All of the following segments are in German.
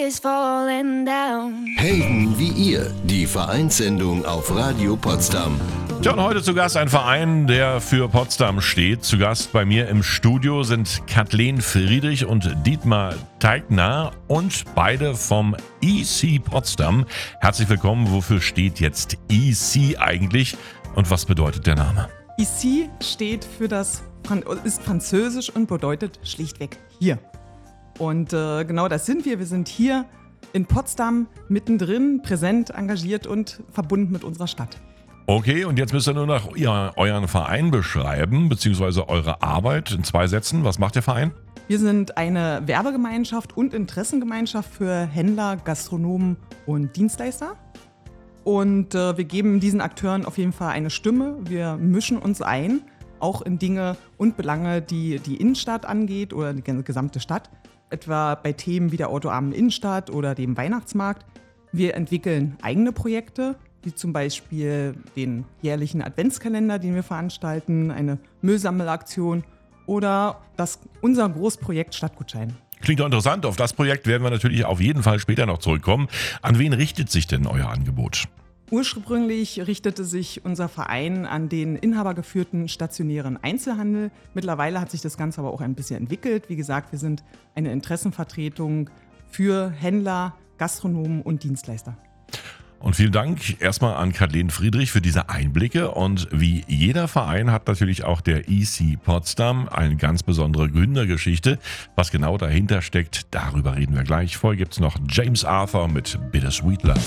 is falling down. Helden wie ihr, die Vereinssendung auf Radio Potsdam. Tja, und heute zu Gast ein Verein, der für Potsdam steht. Zu Gast bei mir im Studio sind Kathleen Friedrich und Dietmar Teigner und beide vom EC Potsdam. Herzlich willkommen. Wofür steht jetzt EC eigentlich und was bedeutet der Name? EC steht für ist französisch und bedeutet schlichtweg hier. Und genau das sind wir. Wir sind hier in Potsdam mittendrin, präsent, engagiert und verbunden mit unserer Stadt. Okay, und jetzt müsst ihr nur noch euren Verein beschreiben, beziehungsweise eure Arbeit in 2 Sätzen. Was macht der Verein? Wir sind eine Werbegemeinschaft und Interessengemeinschaft für Händler, Gastronomen und Dienstleister. Und wir geben diesen Akteuren auf jeden Fall eine Stimme. Wir mischen uns ein, auch in Dinge und Belange, die die Innenstadt angeht oder die gesamte Stadt. Etwa bei Themen wie der autoarmen Innenstadt oder dem Weihnachtsmarkt. Wir entwickeln eigene Projekte, wie zum Beispiel den jährlichen Adventskalender, den wir veranstalten, eine Müllsammelaktion oder unser Großprojekt Stadtgutschein. Klingt doch interessant. Auf das Projekt werden wir natürlich auf jeden Fall später noch zurückkommen. An wen richtet sich denn euer Angebot? Ursprünglich richtete sich unser Verein an den inhabergeführten stationären Einzelhandel. Mittlerweile hat sich das Ganze aber auch ein bisschen entwickelt. Wie gesagt, wir sind eine Interessenvertretung für Händler, Gastronomen und Dienstleister. Und vielen Dank erstmal an Kathleen Friedrich für diese Einblicke. Und wie jeder Verein hat natürlich auch der EC Potsdam eine ganz besondere Gründergeschichte. Was genau dahinter steckt, darüber reden wir gleich. Vorher gibt es noch James Arthur mit Bittersweet Love.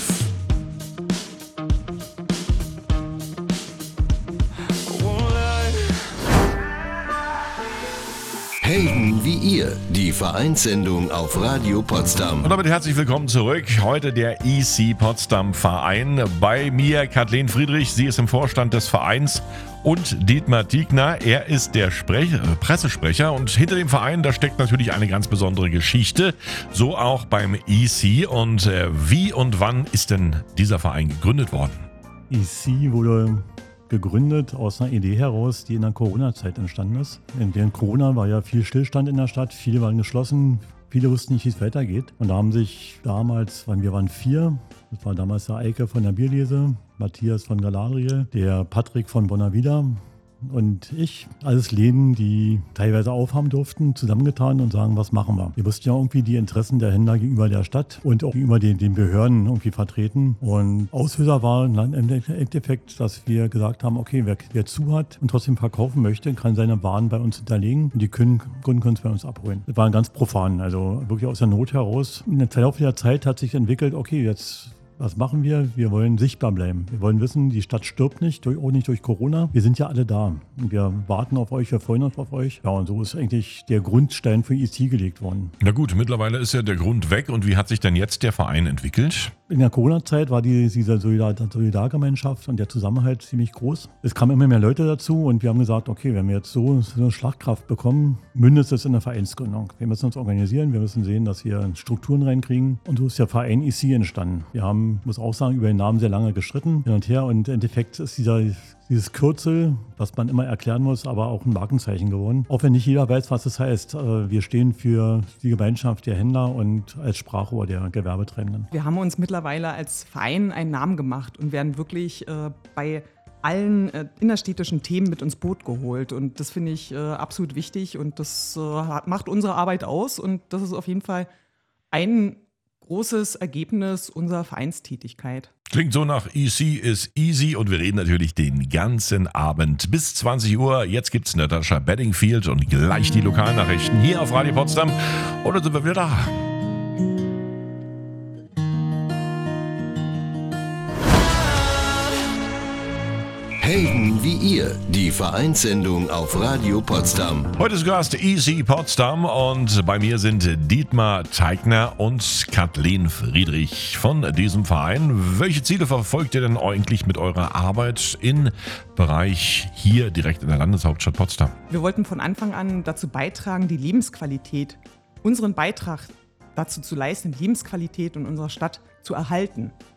Helden wie ihr, die Vereinssendung auf Radio Potsdam. Und damit herzlich willkommen zurück. Heute der EC Potsdam Verein. Bei mir Kathleen Friedrich, sie ist im Vorstand des Vereins, und Dietmar Teigner, er ist der Pressesprecher. Und hinter dem Verein, da steckt natürlich eine ganz besondere Geschichte. So auch beim EC. Und wie und wann ist denn dieser Verein gegründet worden? EC wurde gegründet aus einer Idee heraus, die in der Corona-Zeit entstanden ist. Während Corona war ja viel Stillstand in der Stadt, viele waren geschlossen, viele wussten nicht, wie es weitergeht. Und da haben sich damals, wir waren 4, das war damals der Eike von der Bierlese, Matthias von Galadriel, der Patrick von Bonavida und ich, alles Läden, die teilweise aufhaben durften, zusammengetan und sagen, was machen wir? Wir mussten ja irgendwie die Interessen der Händler gegenüber der Stadt und auch gegenüber den Behörden irgendwie vertreten. Und Auslöser war dann im Endeffekt, dass wir gesagt haben, okay, wer zu hat und trotzdem verkaufen möchte, kann seine Waren bei uns hinterlegen und die Kunden können es bei uns abholen. Das war ganz profan, also wirklich aus der Not heraus. Im Verlauf der Zeit hat sich entwickelt, okay, jetzt was machen wir? Wir wollen sichtbar bleiben. Wir wollen wissen, die Stadt stirbt nicht, auch nicht durch Corona. Wir sind ja alle da. Und wir warten auf euch, wir freuen uns auf euch. Ja, und so ist eigentlich der Grundstein für EC gelegt worden. Na gut, mittlerweile ist ja der Grund weg. Und wie hat sich denn jetzt der Verein entwickelt? In der Corona-Zeit war diese Solidargemeinschaft und der Zusammenhalt ziemlich groß. Es kamen immer mehr Leute dazu und wir haben gesagt, okay, wenn wir jetzt so eine Schlagkraft bekommen, mündet es in der Vereinsgründung. Wir müssen uns organisieren, wir müssen sehen, dass wir Strukturen reinkriegen. Und so ist der Verein EC entstanden. Wir haben, muss auch sagen, über den Namen sehr lange gestritten hin und her. Und im Endeffekt ist dieses Kürzel, was man immer erklären muss, aber auch ein Markenzeichen geworden. Auch wenn nicht jeder weiß, was das heißt. Wir stehen für die Gemeinschaft der Händler und als Sprachrohr der Gewerbetreibenden. Wir haben uns mittlerweile als Verein einen Namen gemacht und werden wirklich bei allen innerstädtischen Themen mit ins Boot geholt. Und das finde ich absolut wichtig und das macht unsere Arbeit aus. Und das ist auf jeden Fall ein großes Ergebnis unserer Vereinstätigkeit. Klingt so nach EC is easy und wir reden natürlich den ganzen Abend bis 20 Uhr. Jetzt gibt's Natascha Bedingfield und gleich die Lokalnachrichten hier auf Radio Potsdam. Und dann sind wir wieder da. Helden wie ihr, die Vereinssendung auf Radio Potsdam. Heute ist Gast EC Potsdam und bei mir sind Dietmar Teigner und Kathleen Friedrich von diesem Verein. Welche Ziele verfolgt ihr denn eigentlich mit eurer Arbeit im Bereich hier direkt in der Landeshauptstadt Potsdam? Wir wollten von Anfang an dazu beitragen, die Lebensqualität, unseren Beitrag dazu zu leisten, die Lebensqualität in unserer Stadt zu erhalten.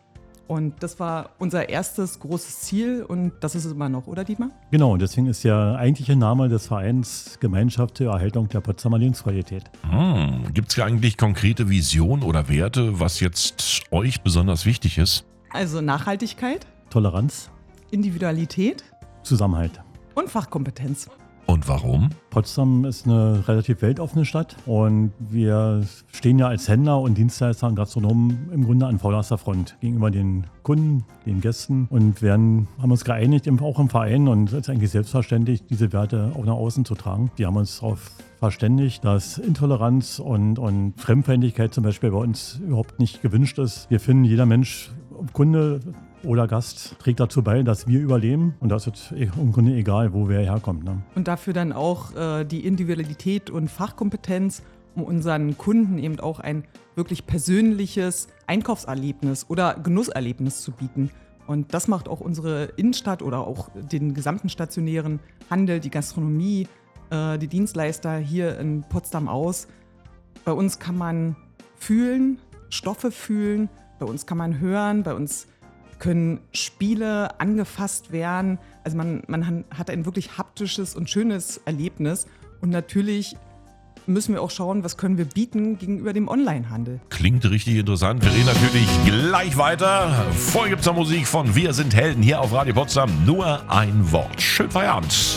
Und das war unser erstes großes Ziel und das ist es immer noch, oder Dietmar? Genau, deswegen ist der eigentliche Name des Vereins Gemeinschaft zur Erhaltung der Potsdamer Lebensqualität. Gibt es eigentlich konkrete Visionen oder Werte, was jetzt euch besonders wichtig ist? Also Nachhaltigkeit, Toleranz, Individualität Zusammenhalt. und Fachkompetenz. Und warum? Potsdam ist eine relativ weltoffene Stadt und wir stehen ja als Händler und Dienstleister und Gastronomen im Grunde an vorderster Front gegenüber den Kunden, den Gästen und haben uns geeinigt, auch im Verein, und es ist eigentlich selbstverständlich, diese Werte auch nach außen zu tragen. Wir haben uns darauf verständigt, dass Intoleranz und Fremdfeindlichkeit zum Beispiel bei uns überhaupt nicht gewünscht ist. Wir finden, jeder Mensch, Kunde oder Gast, trägt dazu bei, dass wir überleben, und das ist im Grunde egal, wo wer herkommt. Ne? Und dafür dann auch die Individualität und Fachkompetenz, um unseren Kunden eben auch ein wirklich persönliches Einkaufserlebnis oder Genusserlebnis zu bieten. Und das macht auch unsere Innenstadt oder auch den gesamten stationären Handel, die Gastronomie, die Dienstleister hier in Potsdam aus. Bei uns kann man fühlen, Stoffe fühlen, bei uns kann man hören, bei uns können Spiele angefasst werden. Also man hat ein wirklich haptisches und schönes Erlebnis. Und natürlich müssen wir auch schauen, was können wir bieten gegenüber dem Onlinehandel. Klingt richtig interessant. Wir reden natürlich gleich weiter. Vorher gibt's noch Musik von Wir sind Helden hier auf Radio Potsdam. Nur ein Wort. Schönen Feierabend.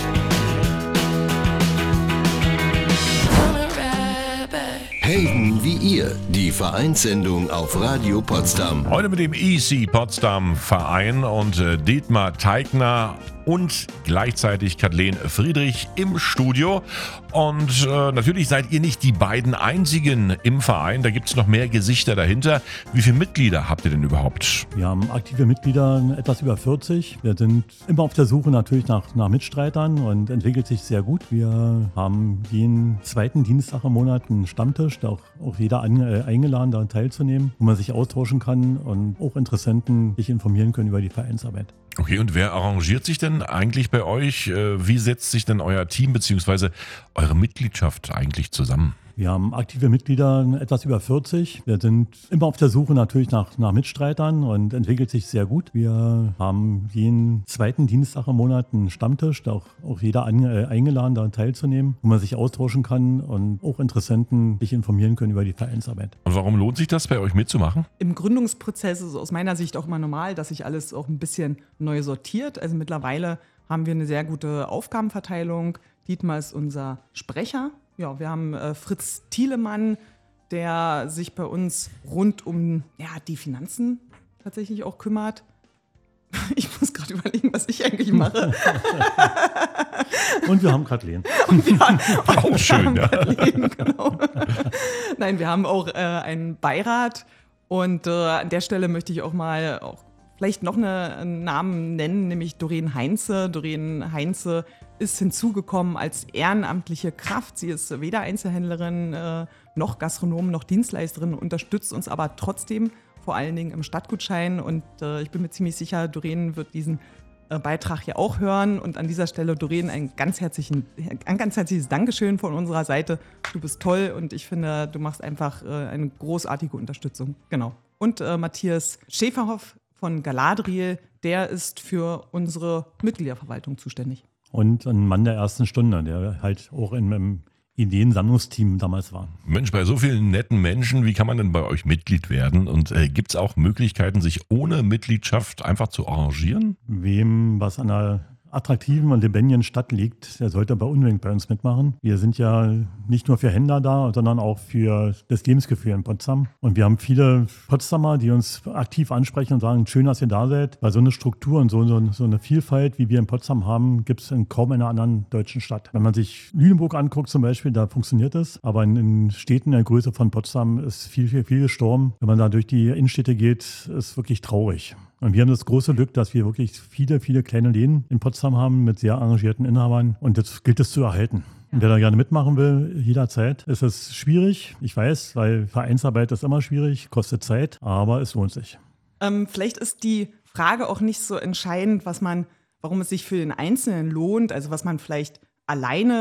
Helden wie ihr, die Vereinssendung auf Radio Potsdam. Heute mit dem EC Potsdam Verein und Dietmar Teigner und gleichzeitig Kathleen Friedrich im Studio. Und natürlich seid ihr nicht die beiden einzigen im Verein. Da gibt es noch mehr Gesichter dahinter. Wie viele Mitglieder habt ihr denn überhaupt? Wir haben aktive Mitglieder, etwas über 40. Wir sind immer auf der Suche natürlich nach Mitstreitern und entwickelt sich sehr gut. Wir haben jeden zweiten Dienstag im Monat einen Stammtisch, da auch jeder eingeladen, daran teilzunehmen, wo man sich austauschen kann und auch Interessenten sich informieren können über die Vereinsarbeit. Okay, und wer arrangiert sich denn eigentlich bei euch? Wie setzt sich denn euer Team bzw. eure Mitgliedschaft eigentlich zusammen? Wir haben aktive Mitglieder, etwas über 40. Wir sind immer auf der Suche natürlich nach Mitstreitern und entwickelt sich sehr gut. Wir haben jeden zweiten Dienstag im Monat einen Stammtisch, da auch jeder eingeladen, daran teilzunehmen, wo man sich austauschen kann und auch Interessenten sich informieren können über die Vereinsarbeit. Und warum lohnt sich das, bei euch mitzumachen? Im Gründungsprozess ist es aus meiner Sicht auch immer normal, dass sich alles auch ein bisschen neu sortiert. Also mittlerweile haben wir eine sehr gute Aufgabenverteilung. Dietmar ist unser Sprecher. Ja, wir haben Fritz Thielemann, der sich bei uns rund um die Finanzen tatsächlich auch kümmert. Ich muss gerade überlegen, was ich eigentlich mache. Und wir haben Kathleen. Auch schön, ja. Kathleen, genau. Nein, wir haben auch einen Beirat und an der Stelle möchte ich auch mal vielleicht noch einen Namen nennen, nämlich Doreen Heinze. Doreen Heinze ist hinzugekommen als ehrenamtliche Kraft. Sie ist weder Einzelhändlerin noch Gastronomin noch Dienstleisterin, unterstützt uns aber trotzdem vor allen Dingen im Stadtgutschein. Und ich bin mir ziemlich sicher, Doreen wird diesen Beitrag hier auch hören. Und an dieser Stelle, Doreen, ein ganz herzliches Dankeschön von unserer Seite. Du bist toll und ich finde, du machst einfach eine großartige Unterstützung. Genau. Und Matthias Schäferhoff von Galadriel, der ist für unsere Mitgliederverwaltung zuständig. Und ein Mann der ersten Stunde, der halt auch im Ideensammlungsteam damals war. Mensch, bei so vielen netten Menschen, wie kann man denn bei euch Mitglied werden? Und gibt es auch Möglichkeiten, sich ohne Mitgliedschaft einfach zu arrangieren? Wem was an einer attraktiven und lebendigen Stadt liegt, der sollte unbedingt bei uns mitmachen. Wir sind ja nicht nur für Händler da, sondern auch für das Lebensgefühl in Potsdam. Und wir haben viele Potsdamer, die uns aktiv ansprechen und sagen, schön, dass ihr da seid. Weil so eine Struktur und so eine Vielfalt, wie wir in Potsdam haben, gibt es in kaum einer anderen deutschen Stadt. Wenn man sich Lüneburg anguckt zum Beispiel, da funktioniert es. Aber in Städten der Größe von Potsdam ist viel gestorben. Wenn man da durch die Innenstädte geht, ist wirklich traurig. Und wir haben das große Glück, dass wir wirklich viele kleine Läden in Potsdam haben mit sehr engagierten Inhabern. Und das gilt es zu erhalten. Und wer da gerne mitmachen will, jederzeit. Es ist schwierig, ich weiß, weil Vereinsarbeit ist immer schwierig, kostet Zeit, aber es lohnt sich. Vielleicht ist die Frage auch nicht so entscheidend, warum es sich für den Einzelnen lohnt, also was man vielleicht alleine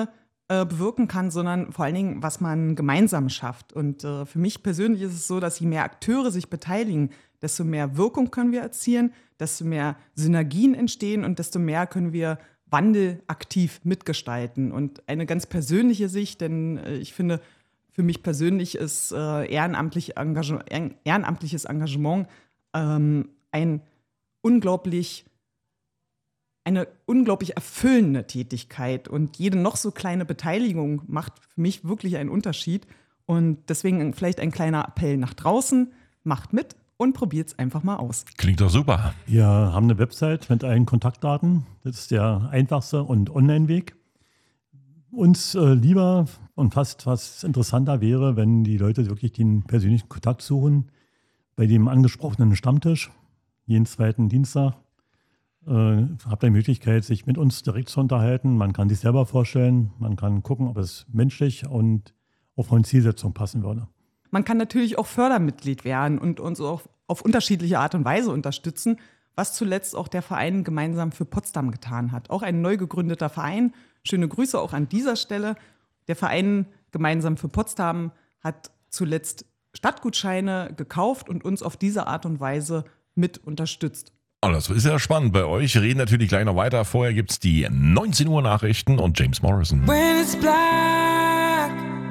bewirken kann, sondern vor allen Dingen, was man gemeinsam schafft. Und für mich persönlich ist es so, dass je mehr Akteure sich beteiligen, desto mehr Wirkung können wir erzielen, desto mehr Synergien entstehen und desto mehr können wir Wandel aktiv mitgestalten. Und eine ganz persönliche Sicht, denn ich finde, für mich persönlich ist ehrenamtliches Engagement eine unglaublich erfüllende Tätigkeit. Und jede noch so kleine Beteiligung macht für mich wirklich einen Unterschied. Und deswegen vielleicht ein kleiner Appell nach draußen, macht mit und probiert es einfach mal aus. Klingt doch super. Wir haben eine Website mit allen Kontaktdaten. Das ist der einfachste und Online-Weg. Uns lieber und fast was interessanter wäre, wenn die Leute wirklich den persönlichen Kontakt suchen. Bei dem angesprochenen Stammtisch, jeden zweiten Dienstag, habt ihr die Möglichkeit, sich mit uns direkt zu unterhalten. Man kann sich selber vorstellen, man kann gucken, ob es menschlich und auf eine Zielsetzung passen würde. Man kann natürlich auch Fördermitglied werden und uns auch auf unterschiedliche Art und Weise unterstützen, was zuletzt auch der Verein Gemeinsam für Potsdam getan hat. Auch ein neu gegründeter Verein. Schöne Grüße auch an dieser Stelle. Der Verein Gemeinsam für Potsdam hat zuletzt Stadtgutscheine gekauft und uns auf diese Art und Weise mit unterstützt. Oh, das ist ja spannend bei euch. Wir reden natürlich gleich noch weiter. Vorher gibt es die 19 Uhr Nachrichten und James Morrison. When it's black.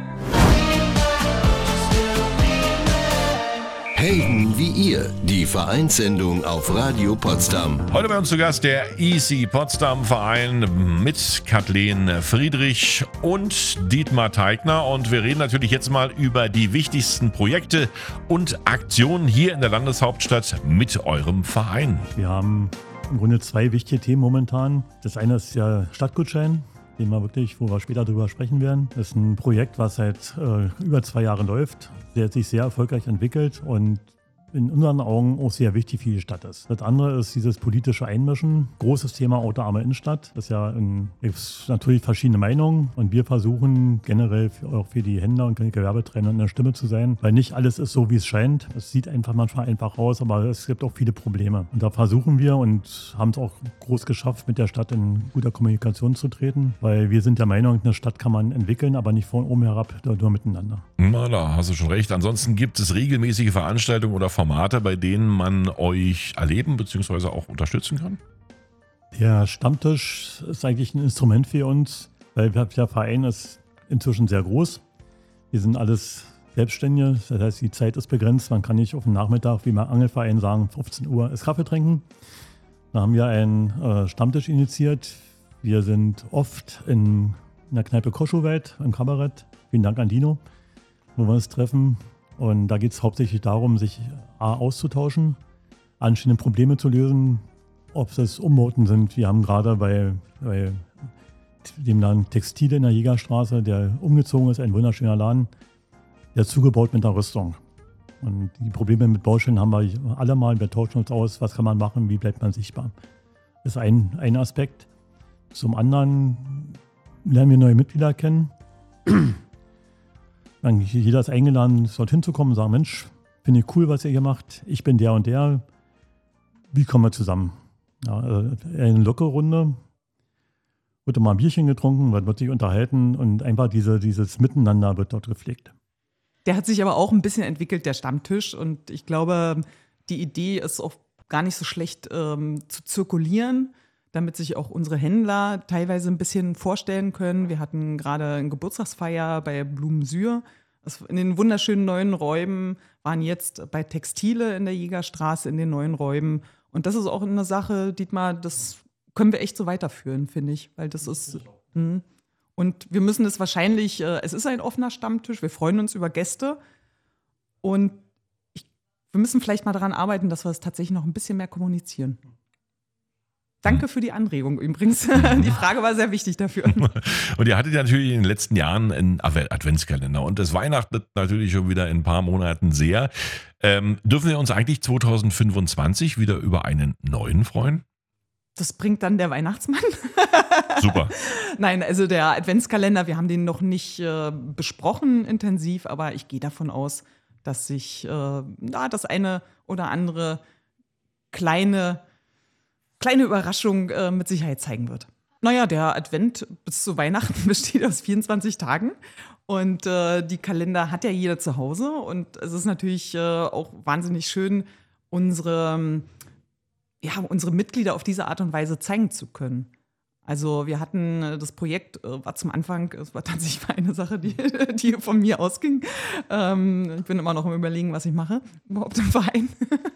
Helden wie ihr, die Vereinssendung auf Radio Potsdam. Heute bei uns zu Gast der EC Potsdam Verein mit Kathleen Friedrich und Dietmar Teigner. Und wir reden natürlich jetzt mal über die wichtigsten Projekte und Aktionen hier in der Landeshauptstadt mit eurem Verein. Wir haben im Grunde zwei wichtige Themen momentan. Das eine ist der Stadtgutschein, wo wir später drüber sprechen werden. Das ist ein Projekt, was seit über 2 Jahren läuft. Der hat sich sehr erfolgreich entwickelt und in unseren Augen auch sehr wichtig für die Stadt ist. Das andere ist dieses politische Einmischen. Großes Thema autoarme Innenstadt. Das ist ja gibt natürlich verschiedene Meinungen und wir versuchen generell auch für die Händler und Gewerbetreibende eine Stimme zu sein, weil nicht alles ist so, wie es scheint. Es sieht manchmal einfach aus, aber es gibt auch viele Probleme. Und da versuchen wir und haben es auch groß geschafft, mit der Stadt in guter Kommunikation zu treten, weil wir sind der Meinung, eine Stadt kann man entwickeln, aber nicht von oben herab, nur miteinander. Na, da hast du schon recht. Ansonsten gibt es regelmäßige Veranstaltungen oder Formate, bei denen man euch erleben bzw. auch unterstützen kann? Der Stammtisch ist eigentlich ein Instrument für uns, weil der Verein ist inzwischen sehr groß. Wir sind alles Selbstständige, das heißt, die Zeit ist begrenzt. Man kann nicht auf den Nachmittag, wie beim Angelverein sagen, 15 Uhr ist Kaffee trinken. Da haben wir einen Stammtisch initiiert. Wir sind oft in der Kneipe Koschoweit im Kabarett. Vielen Dank an Dino, wo wir uns treffen. Und da geht es hauptsächlich darum, sich auszutauschen, anstehende Probleme zu lösen, ob es Umbauten sind. Wir haben gerade bei dem Laden Textile in der Jägerstraße, der umgezogen ist, ein wunderschöner Laden, der zugebaut mit einer Rüstung. Und die Probleme mit Baustellen haben wir alle mal. Wir tauschen uns aus, was kann man machen, wie bleibt man sichtbar. Das ist ein Aspekt. Zum anderen lernen wir neue Mitglieder kennen. Jeder ist eingeladen, dorthin zu kommen und sagen, Mensch, finde ich cool, was ihr hier macht. Ich bin der und der. Wie kommen wir zusammen? Ja, eine lockere Runde. Wird mal ein Bierchen getrunken, wird sich unterhalten und einfach dieses Miteinander wird dort gepflegt. Der hat sich aber auch ein bisschen entwickelt, der Stammtisch. Und ich glaube, die Idee ist auch gar nicht so schlecht zu zirkulieren, damit sich auch unsere Händler teilweise ein bisschen vorstellen können. Wir hatten gerade eine Geburtstagsfeier bei Blumensür. In den wunderschönen neuen Räumen waren jetzt bei Textile in der Jägerstraße in den neuen Räumen. Und das ist auch eine Sache, Dietmar, das können wir echt so weiterführen, finde ich. Weil das ist. Und wir müssen es wahrscheinlich, es ist ein offener Stammtisch, wir freuen uns über Gäste. Und wir müssen vielleicht mal daran arbeiten, dass wir es tatsächlich noch ein bisschen mehr kommunizieren. Danke für die Anregung übrigens. Die Frage war sehr wichtig dafür. Und ihr hattet ja natürlich in den letzten Jahren einen Adventskalender und das weihnachtet natürlich schon wieder in ein paar Monaten sehr. Dürfen wir uns eigentlich 2025 wieder über einen neuen freuen? Das bringt dann der Weihnachtsmann. Super. Nein, also der Adventskalender, wir haben den noch nicht besprochen intensiv, aber ich gehe davon aus, dass sich das eine oder andere kleine Überraschung mit Sicherheit zeigen wird. Naja, der Advent bis zu Weihnachten besteht aus 24 Tagen. Und die Kalender hat ja jeder zu Hause. Und es ist natürlich auch wahnsinnig schön, unsere Mitglieder auf diese Art und Weise zeigen zu können. Also wir hatten das Projekt, war zum Anfang, es war tatsächlich eine Sache, die von mir ausging. Ich bin immer noch am Überlegen, was ich mache, überhaupt im Verein.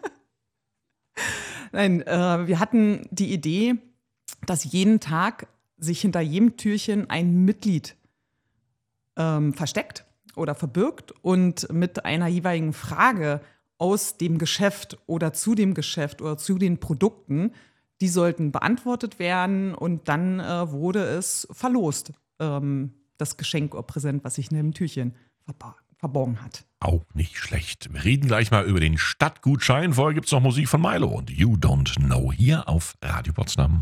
Nein, wir hatten die Idee, dass jeden Tag sich hinter jedem Türchen ein Mitglied versteckt oder verbirgt und mit einer jeweiligen Frage aus dem Geschäft oder zu dem Geschäft oder zu den Produkten, die sollten beantwortet werden und dann wurde es verlost, das Geschenk oder Präsent, was sich in dem Türchen verborgen hat. Auch nicht schlecht. Wir reden gleich mal über den Stadtgutschein. Vorher gibt es noch Musik von Milo und You Don't Know hier auf Radio Potsdam.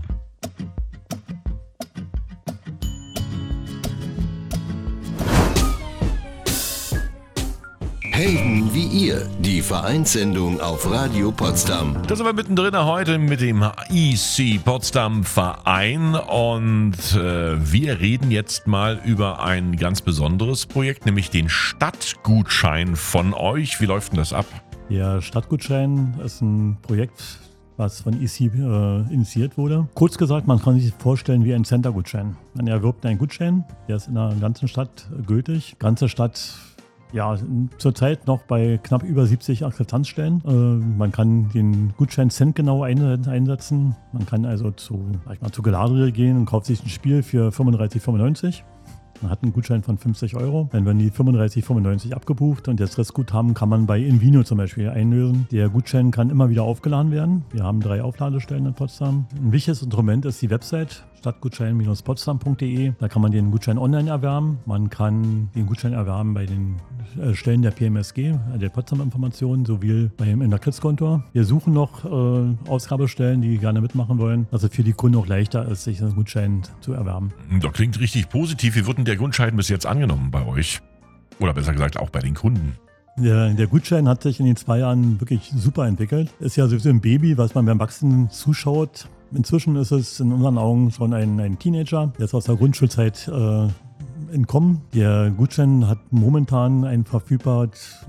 Helden wie ihr, die Vereinssendung auf Radio Potsdam. Da sind wir mittendrin heute mit dem EC Potsdam Verein und wir reden jetzt mal über ein ganz besonderes Projekt, nämlich den Stadtgutschein von euch. Wie läuft denn das ab? Der Stadtgutschein ist ein Projekt, was von EC initiiert wurde. Kurz gesagt, man kann sich vorstellen wie ein Center-Gutschein. Man erwirbt einen Gutschein, der ist in der ganzen Stadt gültig. Ganze Stadt, ja, zurzeit noch bei knapp über 70 Akzeptanzstellen. Man kann den Gutschein centgenau einsetzen. Man kann also zu Galadriel gehen und kauft sich ein Spiel für 35,95 €. Man hat einen Gutschein von 50 €. Dann werden die 35,95 € abgebucht und das Restguthaben kann man bei Invino zum Beispiel einlösen. Der Gutschein kann immer wieder aufgeladen werden. Wir haben 3 Aufladestellen in Potsdam. Ein wichtiges Instrument ist die Website stadtgutschein-potsdam.de. Da kann man den Gutschein online erwerben. Man kann den Gutschein erwerben bei den Stellen der PMSG, der Potsdam Information, sowie in der Kritzkontor. Wir suchen noch Ausgabestellen, die gerne mitmachen wollen, dass es für die Kunden auch leichter ist, sich einen Gutschein zu erwerben. Das klingt richtig positiv. Wie wird denn der Gutschein bis jetzt angenommen bei euch? Oder besser gesagt auch bei den Kunden? Der Gutschein hat sich in den 2 Jahren wirklich super entwickelt. Ist ja sowieso ein Baby, was man beim Wachsen zuschaut. Inzwischen ist es in unseren Augen schon ein Teenager, der ist aus der Grundschulzeit entkommen. Der Gutschein hat momentan ein verfügbares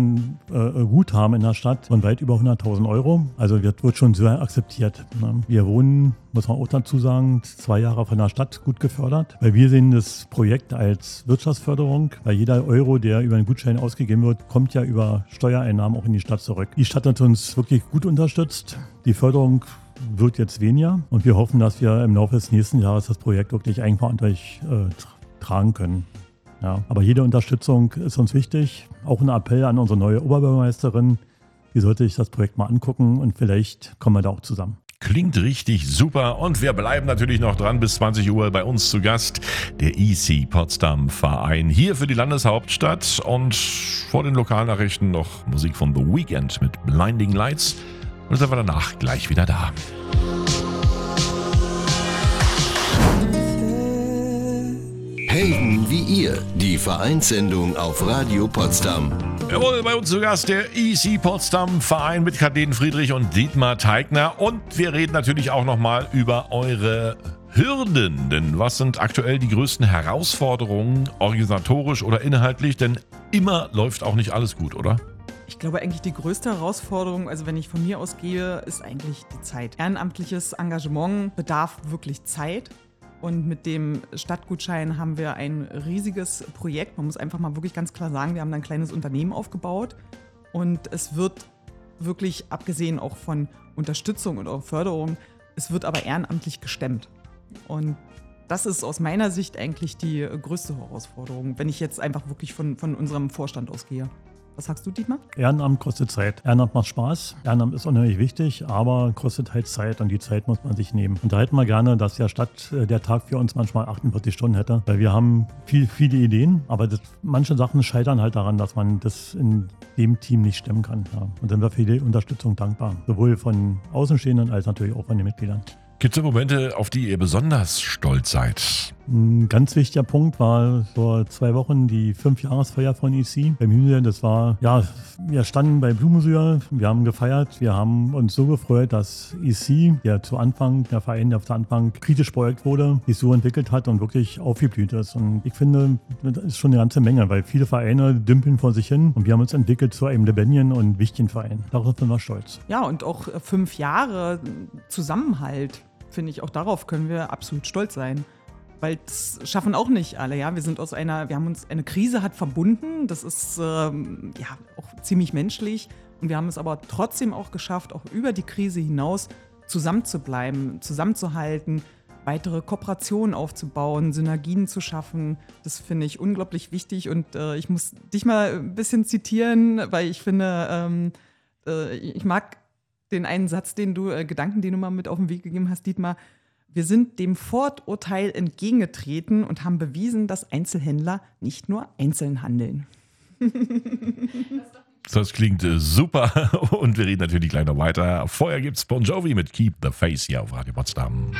Guthaben in der Stadt von weit über 100.000 €. Also das wird schon sehr akzeptiert. Wir wurden, muss man auch dazu sagen, 2 Jahre von der Stadt gut gefördert, weil wir sehen das Projekt als Wirtschaftsförderung, weil jeder Euro, der über einen Gutschein ausgegeben wird, kommt ja über Steuereinnahmen auch in die Stadt zurück. Die Stadt hat uns wirklich gut unterstützt. Die Förderung wird jetzt weniger und wir hoffen, dass wir im Laufe des nächsten Jahres das Projekt wirklich eigenverantwortlich tragen können. Ja, aber jede Unterstützung ist uns wichtig. Auch ein Appell an unsere neue Oberbürgermeisterin. Die sollte sich das Projekt mal angucken und vielleicht kommen wir da auch zusammen. Klingt richtig super und wir bleiben natürlich noch dran bis 20 Uhr bei uns zu Gast. Der EC Potsdam Verein hier für die Landeshauptstadt und vor den Lokalnachrichten noch Musik von The Weeknd mit Blinding Lights und dann sind wir danach gleich wieder da. Helden wie ihr, die Vereinssendung auf Radio Potsdam. Jawohl, bei uns zu Gast der EC Potsdam Verein mit Kathleen Friedrich und Dietmar Teigner. Und wir reden natürlich auch nochmal über eure Hürden. Denn was sind aktuell die größten Herausforderungen, organisatorisch oder inhaltlich? Denn immer läuft auch nicht alles gut, oder? Ich glaube eigentlich die größte Herausforderung, also wenn ich von mir ausgehe, ist eigentlich die Zeit. Ehrenamtliches Engagement bedarf wirklich Zeit. Und mit dem Stadtgutschein haben wir ein riesiges Projekt. Man muss einfach mal wirklich ganz klar sagen, wir haben da ein kleines Unternehmen aufgebaut. Und es wird wirklich, abgesehen auch von Unterstützung und auch Förderung, es wird aber ehrenamtlich gestemmt. Und das ist aus meiner Sicht eigentlich die größte Herausforderung, wenn ich jetzt einfach wirklich von unserem Vorstand ausgehe. Was sagst du, Dietmar? Ehrenamt kostet Zeit. Ehrenamt macht Spaß. Ehrenamt ist unheimlich wichtig, aber kostet halt Zeit und die Zeit muss man sich nehmen. Und da hätten wir gerne, dass ja statt der Tag für uns manchmal 48 Stunden hätte, weil wir haben viele Ideen, aber manche Sachen scheitern halt daran, dass man das in dem Team nicht stemmen kann. Ja. Und dann wäre für die Unterstützung dankbar, sowohl von Außenstehenden als natürlich auch von den Mitgliedern. Gibt es Momente, auf die ihr besonders stolz seid? Ein ganz wichtiger Punkt war vor 2 Wochen die 5-Jahresfeier von EC beim Hühne. Das war, ja, wir standen bei Blumensyrer, wir haben gefeiert, wir haben uns so gefreut, dass EC, der Verein, der zu Anfang kritisch beäugt wurde, sich so entwickelt hat und wirklich aufgeblüht ist. Und ich finde, das ist schon eine ganze Menge, weil viele Vereine dümpeln vor sich hin und wir haben uns entwickelt zu einem lebendigen und wichtigen Verein. Darauf sind wir stolz. Ja, und auch 5 Jahre Zusammenhalt, finde ich, auch darauf können wir absolut stolz sein. Weil das schaffen auch nicht alle, ja. Eine Krise hat verbunden, das ist auch ziemlich menschlich. Und wir haben es aber trotzdem auch geschafft, auch über die Krise hinaus zusammenzubleiben, zusammenzuhalten, weitere Kooperationen aufzubauen, Synergien zu schaffen. Das finde ich unglaublich wichtig. Und ich muss dich mal ein bisschen zitieren, weil ich finde, ich mag den einen Satz, Gedanken, den du mal mit auf den Weg gegeben hast, Dietmar. Wir sind dem Vorurteil entgegengetreten und haben bewiesen, dass Einzelhändler nicht nur einzeln handeln. Das klingt super und wir reden natürlich gleich noch weiter. Vorher gibt's Bon Jovi mit Keep the Faith hier auf Radio Potsdam.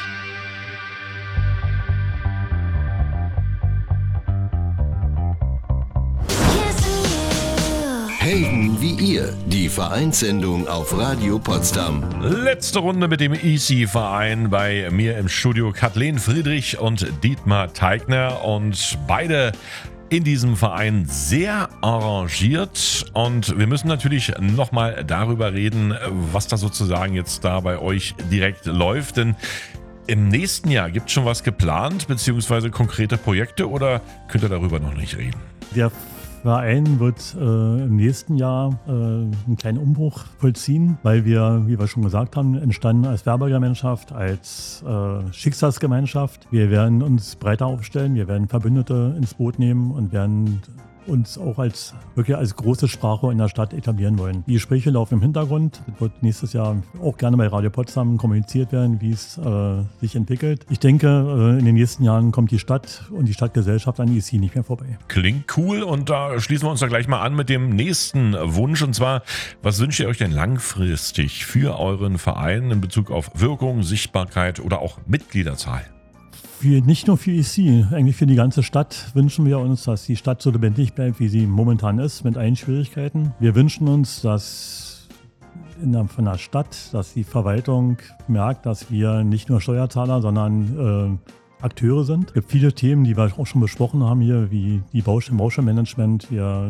Helden wie ihr, die Vereinssendung auf Radio Potsdam. Letzte Runde mit dem EC-Verein. Bei mir im Studio Kathleen Friedrich und Dietmar Teigner. Und beide in diesem Verein sehr arrangiert. Und wir müssen natürlich nochmal darüber reden, was da sozusagen jetzt da bei euch direkt läuft. Denn im nächsten Jahr gibt es schon was geplant, beziehungsweise konkrete Projekte, oder könnt ihr darüber noch nicht reden? Der Verein wird im nächsten Jahr einen kleinen Umbruch vollziehen, weil wir, wie wir schon gesagt haben, entstanden als Werbergemeinschaft, als Schicksalsgemeinschaft. Wir werden uns breiter aufstellen, wir werden Verbündete ins Boot nehmen und werden uns auch wirklich als große Sprachrohr in der Stadt etablieren wollen. Die Gespräche laufen im Hintergrund. Es wird nächstes Jahr auch gerne bei Radio Potsdam kommuniziert werden, wie es sich entwickelt. Ich denke, in den nächsten Jahren kommt die Stadt und die Stadtgesellschaft an EC nicht mehr vorbei. Klingt cool, und da schließen wir uns da gleich mal an mit dem nächsten Wunsch, und zwar, was wünscht ihr euch denn langfristig für euren Verein in Bezug auf Wirkung, Sichtbarkeit oder auch Mitgliederzahl? Nicht nur für EC, eigentlich für die ganze Stadt wünschen wir uns, dass die Stadt so lebendig bleibt, wie sie momentan ist, mit allen Schwierigkeiten. Wir wünschen uns, dass von der Stadt, dass die Verwaltung merkt, dass wir nicht nur Steuerzahler, sondern Akteure sind. Es gibt viele Themen, die wir auch schon besprochen haben hier, wie die Baustellenmanagement,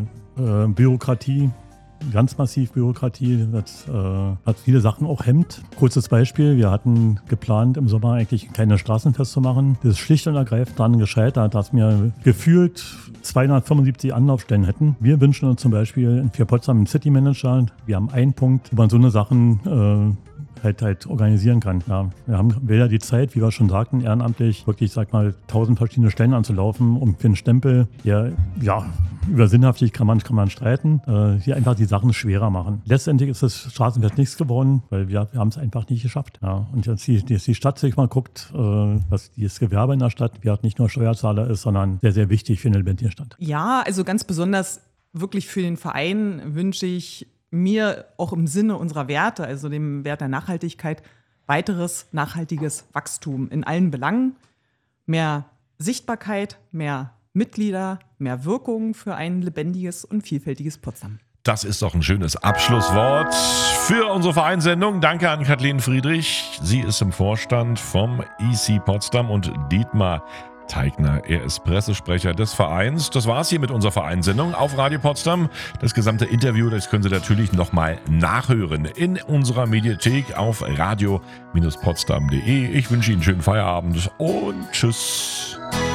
Bürokratie. Ganz massiv Bürokratie, das hat viele Sachen auch hemmt. Kurzes Beispiel, wir hatten geplant, im Sommer eigentlich ein kleines Straßenfest zu machen. Das ist schlicht und ergreifend daran gescheitert, dass wir gefühlt 275 Anlaufstellen hätten. Wir wünschen uns zum Beispiel für Potsdam einen City Manager. Wir haben einen Punkt, wo man so eine Sachen halt organisieren kann. Ja, wir haben weder die Zeit, wie wir schon sagten, ehrenamtlich wirklich, 1000 verschiedene Stellen anzulaufen, um für einen Stempel, über sinnhaftig kann man streiten, hier einfach die Sachen schwerer machen. Letztendlich ist das Straßenfest nichts geworden, weil wir haben es einfach nicht geschafft. Ja, und jetzt die Stadt sich mal guckt, dass das Gewerbe in der Stadt, nicht nur Steuerzahler ist, sondern sehr, sehr wichtig für eine lebendige Stadt. Ja, also ganz besonders wirklich für den Verein wünsche ich mir auch im Sinne unserer Werte, also dem Wert der Nachhaltigkeit, weiteres nachhaltiges Wachstum in allen Belangen. Mehr Sichtbarkeit, mehr Mitglieder, mehr Wirkung für ein lebendiges und vielfältiges Potsdam. Das ist doch ein schönes Abschlusswort für unsere Vereinssendung. Danke an Kathleen Friedrich. Sie ist im Vorstand vom EC Potsdam, und Dietmar Teigner, er ist Pressesprecher des Vereins. Das war's hier mit unserer Vereinssendung auf Radio Potsdam. Das gesamte Interview, das können Sie natürlich nochmal nachhören in unserer Mediathek auf radio-potsdam.de. Ich wünsche Ihnen einen schönen Feierabend und tschüss.